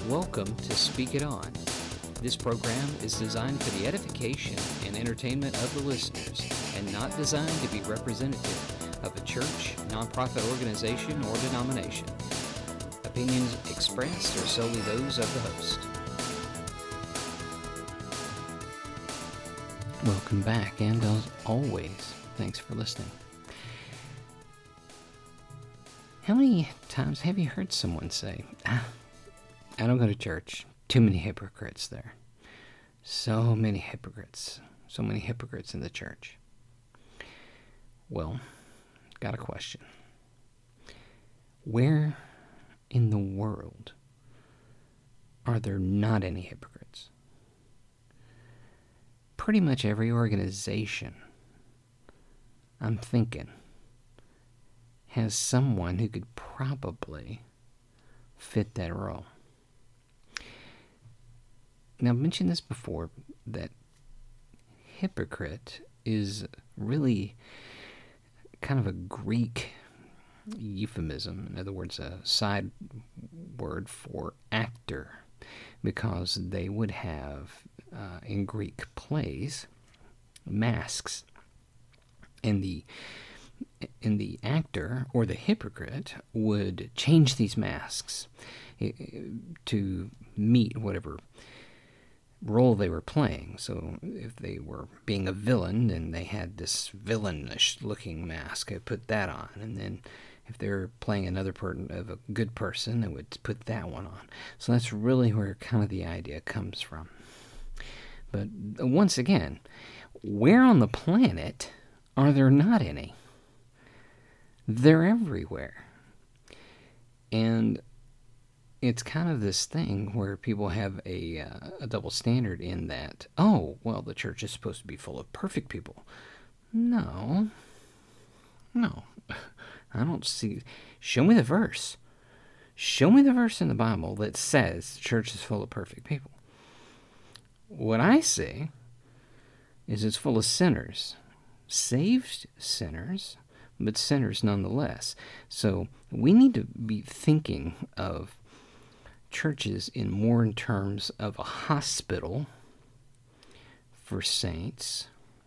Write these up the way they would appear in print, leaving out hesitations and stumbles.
Welcome to Speak It On. This program is designed for the edification and entertainment of the listeners and not designed to be representative of a church, nonprofit organization, or denomination. Opinions expressed are solely those of the host. Welcome back, and as always, thanks for listening. How many times have you heard someone say, I don't go to church. Too many hypocrites there. So many hypocrites. So many hypocrites in the church. Well, got a question. Where in the world are there not any hypocrites? Pretty much every organization, I'm thinking, has someone who could probably fit that role. Now, I've mentioned this before, that hypocrite is really kind of a Greek euphemism. In other words, a side word for actor, because they would have, in Greek plays, masks. And the actor, or the hypocrite, would change these masks to meet whatever role they were playing. So if they were being a villain, then they had this villainish looking mask. They put that on. And then if they were playing another part of a good person, they would put that one on. So that's really where kind of the idea comes from. But once again, where on the planet are there not any? They're everywhere. And it's kind of this thing where people have a double standard in that, oh, well, the church is supposed to be full of perfect people. No, I don't see. Show me the verse. Show me the verse in the Bible that says the church is full of perfect people. What I see is it's full of sinners, saved sinners, but sinners nonetheless. So we need to be thinking of churches in terms of a hospital for saints,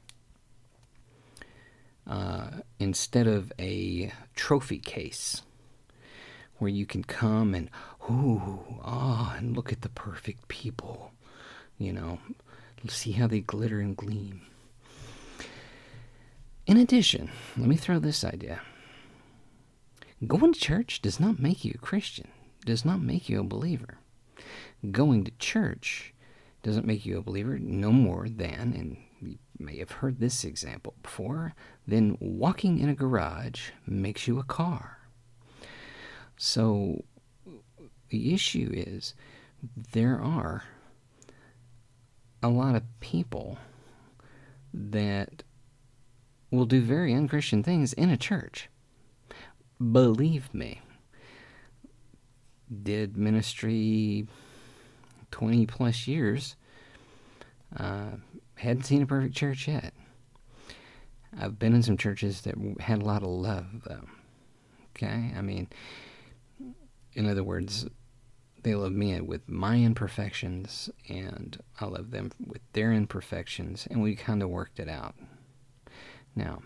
instead of a trophy case where you can come and and look at the perfect people, see how they glitter and gleam. In addition, let me throw this idea. Going to church does not make you a Christian, does not make you a believer. Going to church doesn't make you a believer no more than, and you may have heard this example before, then walking in a garage makes you a car. So the issue is there are a lot of people that will do very unchristian things in a church. Believe me. Did ministry 20 plus years. Hadn't seen a perfect church yet. I've been in some churches that had a lot of love, though. Okay? I mean, in other words, they love me with my imperfections, and I love them with their imperfections, and we kind of worked it out. Now,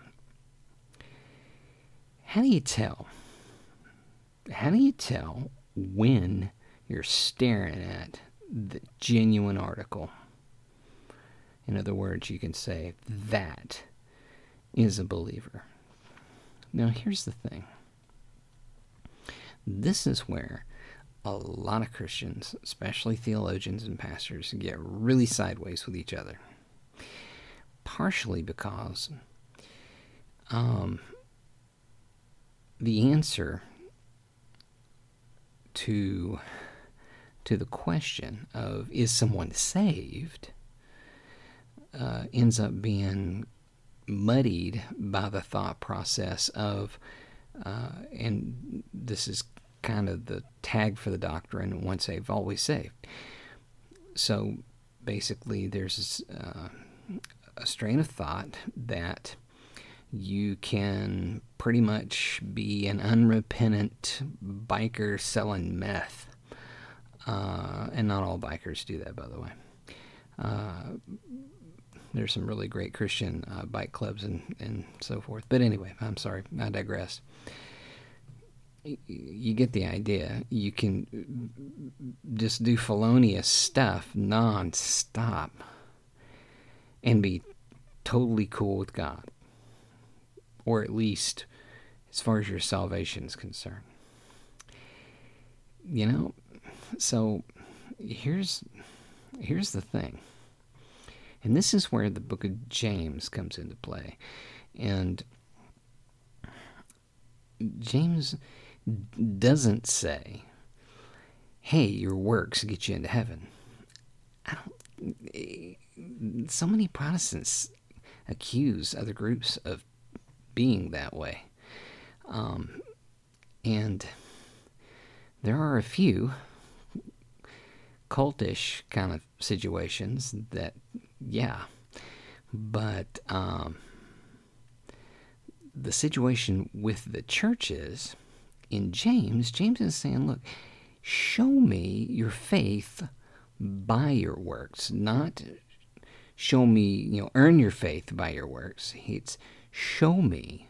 how do you tell? How do you tell when you're staring at the genuine article? In other words, you can say, that is a believer. Now, here's the thing. This is where a lot of Christians, especially theologians and pastors, get really sideways with each other. Partially because the answer to the question of, is someone saved, ends up being muddied by the thought process of, and this is kind of the tag for the doctrine, once saved, always saved. So basically there's a strain of thought that you can pretty much be an unrepentant biker selling meth And not all bikers do that, by the way. There's some really great Christian bike clubs and so forth. But anyway, I'm sorry, I digress. You get the idea. You can just do felonious stuff non-stop and be totally cool with God. Or at least as far as your salvation is concerned. You know, so here's the thing. And this is where the book of James comes into play. And James doesn't say, hey, your works get you into heaven. So many Protestants accuse other groups of being that way. And there are a few cultish kind of situations that, yeah. But the situation with the churches in James is saying, look, show me your faith by your works, not show me, earn your faith by your works. It's show me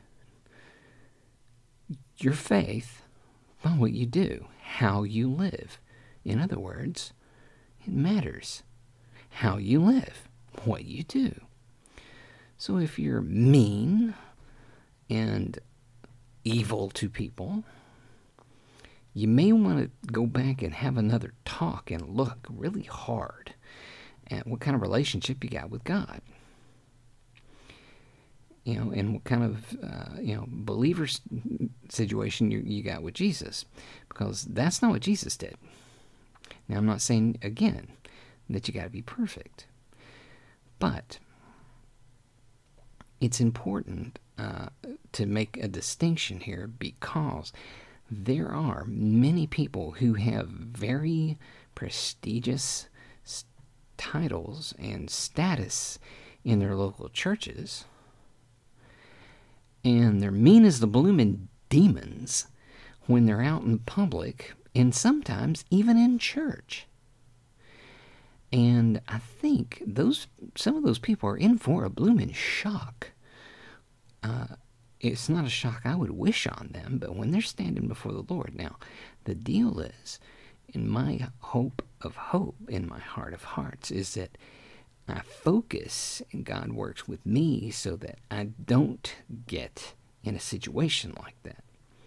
your faith by what you do, how you live. In other words, it matters how you live, what you do. So if you're mean and evil to people, you may want to go back and have another talk and look really hard at what kind of relationship you got with God. And what kind of, believer situation you got with Jesus. Because that's not what Jesus did. Now, I'm not saying, again, that you got to be perfect. But it's important to make a distinction here because there are many people who have very prestigious titles and status in their local churches, and they're mean as the bloomin' demons when they're out in public, and sometimes even in church. And I think some of those people are in for a bloomin' shock. It's not a shock I would wish on them, but when they're standing before the Lord. Now, the deal is, in my hope of hope, in my heart of hearts, is that I focus and God works with me so that I don't get in a situation like that.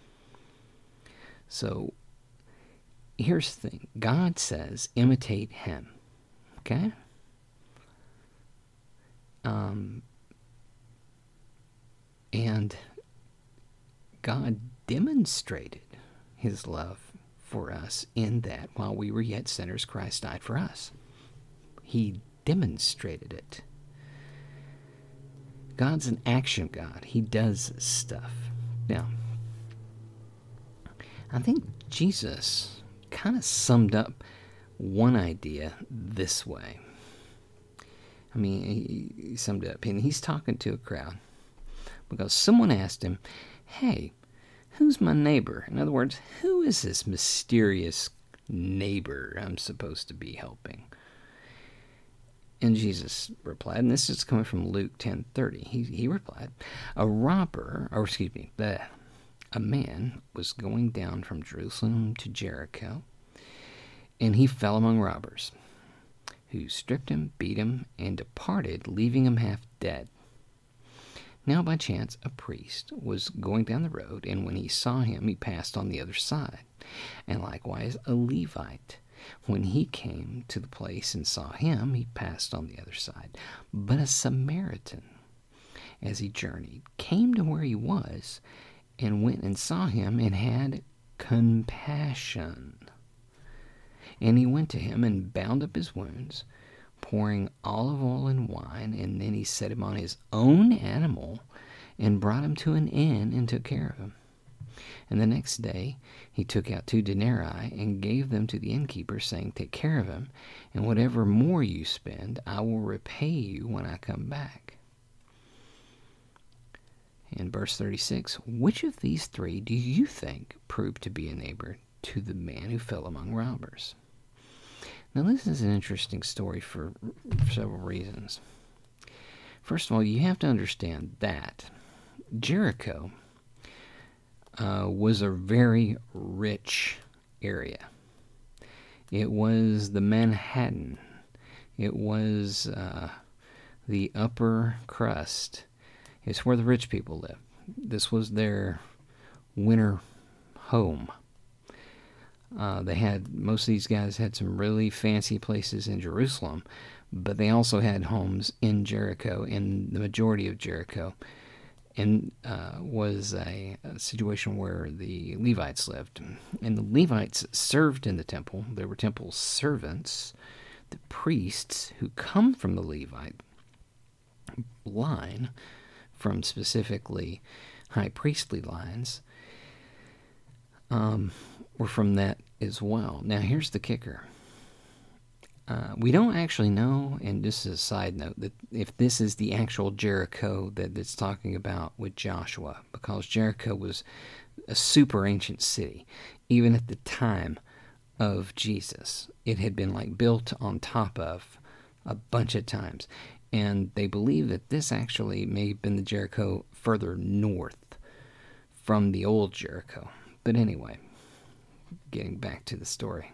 So, here's the thing. God says, imitate him. Okay? And God demonstrated his love for us in that while we were yet sinners, Christ died for us. He demonstrated it. God's an action God. He does stuff. Now, I think Jesus kind of summed up one idea this way. I mean, he summed it up, and he's talking to a crowd because someone asked him, hey, who's my neighbor? In other words, who is this mysterious neighbor I'm supposed to be helping? And Jesus replied, and this is coming from Luke 10:30. He replied, a man was going down from Jerusalem to Jericho, and he fell among robbers, who stripped him, beat him, and departed, leaving him half dead. Now by chance a priest was going down the road, and when he saw him, he passed on the other side. And likewise a Levite, when he came to the place and saw him, he passed on the other side. But a Samaritan, as he journeyed, came to where he was, and went and saw him, and had compassion. And he went to him and bound up his wounds, pouring olive oil and wine, and then he set him on his own animal and brought him to an inn and took care of him. And the next day he took out 2 denarii and gave them to the innkeeper, saying, take care of him, and whatever more you spend, I will repay you when I come back. In verse 36, which of these 3 do you think proved to be a neighbor to the man who fell among robbers? Now, this is an interesting story for several reasons. First of all, you have to understand that Jericho was a very rich area. It was the Manhattan. It was the upper crust. It's where the rich people lived. This was their winter home. Most of these guys had some really fancy places in Jerusalem, but they also had homes in Jericho, in the majority of Jericho, and was a situation where the Levites lived. And the Levites served in the temple. There were temple servants, the priests who come from the Levite line, from specifically high priestly lines, were from that as well. Now, here's the kicker. We don't actually know, and just as a side note, that if this is the actual Jericho that it's talking about with Joshua, because Jericho was a super ancient city. Even at the time of Jesus, it had been like built on top of a bunch of times. And they believe that this actually may have been the Jericho further north from the old Jericho. But anyway, getting back to the story.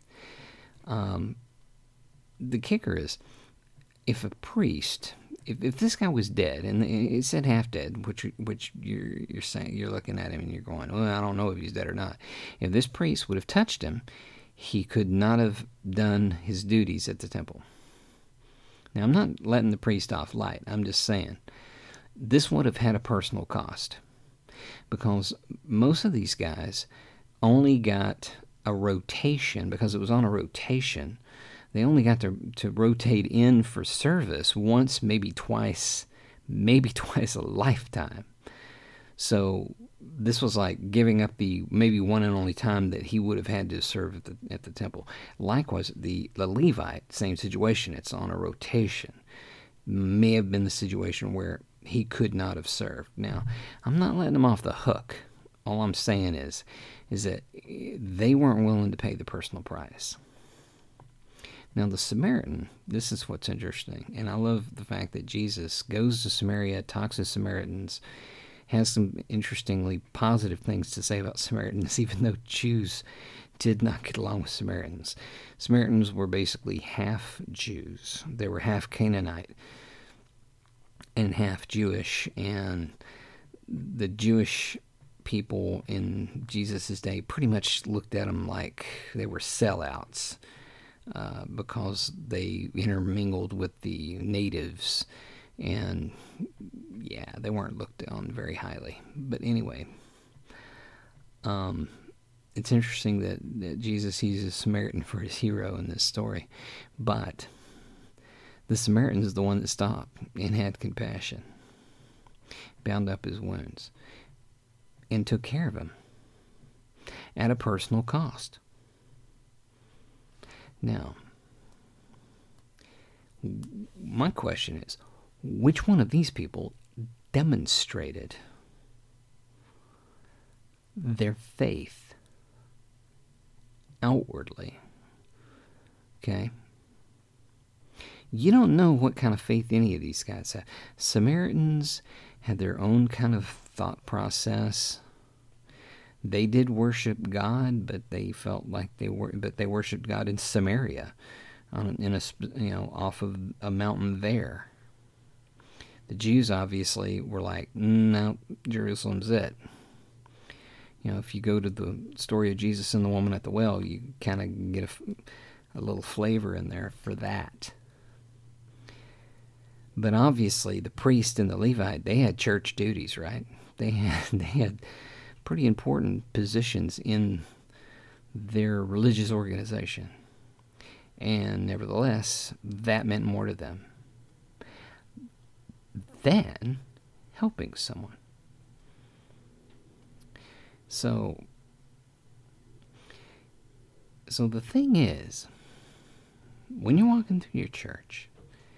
The kicker is, if a priest, if this guy was dead, and it said half dead, which you're saying, you're looking at him and you're going, well, I don't know if he's dead or not. If this priest would have touched him, he could not have done his duties at the temple. Now, I'm not letting the priest off light. I'm just saying, this would have had a personal cost, because most of these guys only got a rotation, because it was on a rotation. They only got to rotate in for service once, maybe twice a lifetime. So this was like giving up the maybe one and only time that he would have had to serve at the temple. Likewise, the Levite, same situation. It's on a rotation. May have been the situation where he could not have served. Now, I'm not letting him off the hook. All I'm saying is that they weren't willing to pay the personal price. Now, the Samaritan, this is what's interesting, and I love the fact that Jesus goes to Samaria, talks to Samaritans, has some interestingly positive things to say about Samaritans, even though Jews did not get along with Samaritans. Samaritans were basically half Jews. They were half Canaanite and half Jewish, and the Jewish people in Jesus' day pretty much looked at them like they were sellouts. Because they intermingled with the natives, and yeah, they weren't looked on very highly. But anyway, it's interesting that Jesus uses a Samaritan for his hero in this story, but the Samaritan is the one that stopped and had compassion, bound up his wounds, and took care of him at a personal cost. Now, my question is, which one of these people demonstrated their faith outwardly? Okay? You don't know what kind of faith any of these guys have. Samaritans had their own kind of thought process. They did worship God, but they felt like they worshipped God in Samaria, off of a mountain there. The Jews obviously were like, no, Jerusalem's it. If you go to the story of Jesus and the woman at the well, you kind of get a little flavor in there for that. But obviously, the priest and the Levite, they had church duties, right? They had pretty important positions in their religious organization. And nevertheless, that meant more to them than helping someone. So the thing is, when you're walking through your church,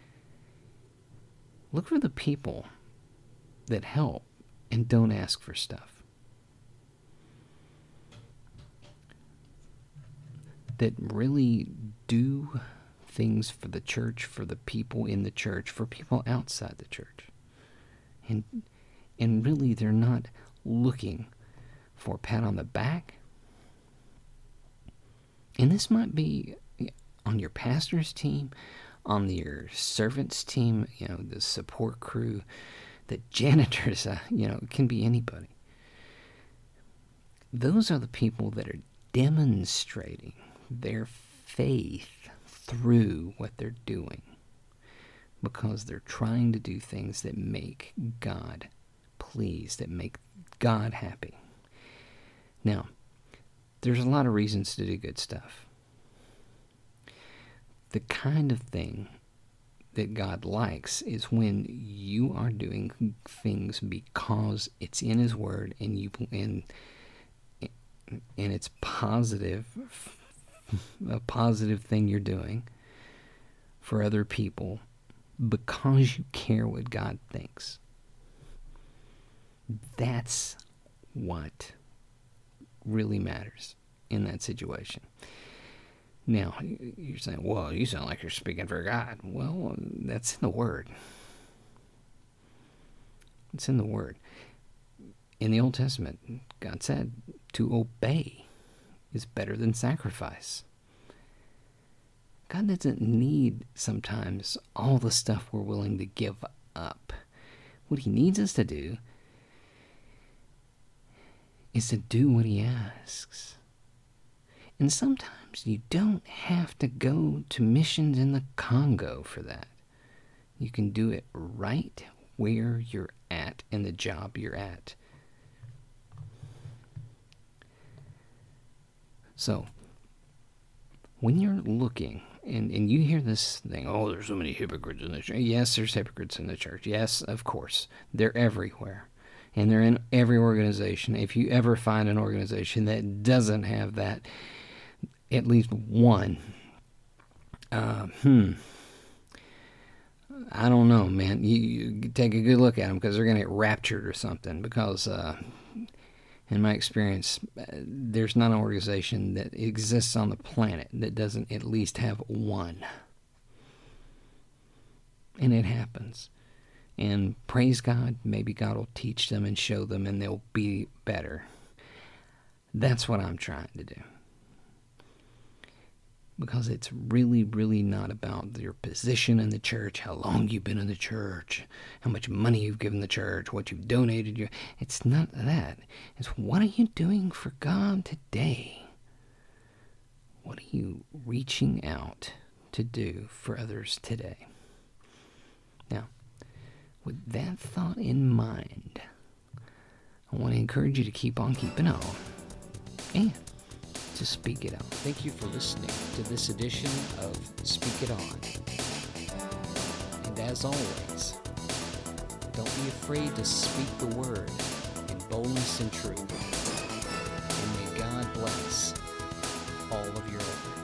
look for the people that help and don't ask for stuff, that really do things for the church, for the people in the church, for people outside the church. And really, they're not looking for a pat on the back. And this might be on your pastor's team, on your servants team, the support crew, the janitors, it can be anybody. Those are the people that are demonstrating their faith through what they're doing, because they're trying to do things that make God pleased, that make God happy. Now, there's a lot of reasons to do good stuff. The kind of thing that God likes is when you are doing things because it's in His Word and it's positive, a positive thing you're doing for other people because you care what God thinks. That's what really matters in that situation. Now, you're saying, well, you sound like you're speaking for God. Well, that's in the Word. It's in the Word. In the Old Testament, God said to obey is better than sacrifice. God doesn't need sometimes all the stuff we're willing to give up. What He needs us to do is to do what He asks. And sometimes you don't have to go to missions in the Congo for that. You can do it right where you're at in the job you're at. So, when you're looking, and you hear this thing, oh, there's so many hypocrites in the church. Yes, there's hypocrites in the church. Yes, of course. They're everywhere. And they're in every organization. If you ever find an organization that doesn't have that, at least one, I don't know, man. You take a good look at them, because they're going to get raptured or something. Because in my experience, there's not an organization that exists on the planet that doesn't at least have one. And it happens. And praise God, maybe God will teach them and show them, and they'll be better. That's what I'm trying to do. Because it's really, really not about your position in the church, how long you've been in the church, how much money you've given the church, what you've donated. It's not that. It's what are you doing for God today? What are you reaching out to do for others today? Now, with that thought in mind, I want to encourage you to keep on keeping on and to speak it out. Thank you for listening to this edition of Speak It On. And as always, don't be afraid to speak the word in boldness and truth. And may God bless all of your efforts.